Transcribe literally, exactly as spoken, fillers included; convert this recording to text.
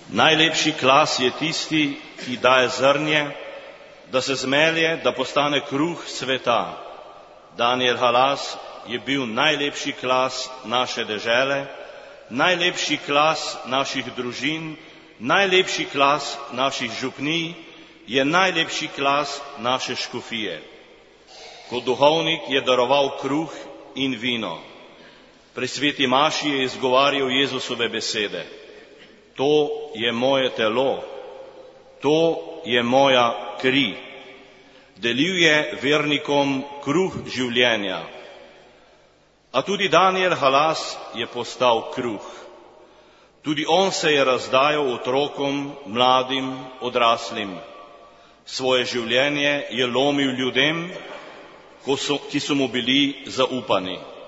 Najlepši klas je tisti, ki daje zrnje, da se zmelje, da postane kruh sveta. Daniel Halas je bil najlepši klas naše dežele, najlepši klas naših družin, najlepši klas naših župnij, je najlepši klas naše škofije. Kot duhovnik je daroval kruh in vino. Pri sveti maši je izgovarjal Jezusove besede. To je moje telo, to je moja kri. Delil je vernikom kruh življenja. A tudi Daniel Halas je postal kruh. Tudi on se je razdajal otrokom, mladim, odraslim. Svoje življenje je lomil ljudem, ko so, ki so mu bili zaupani.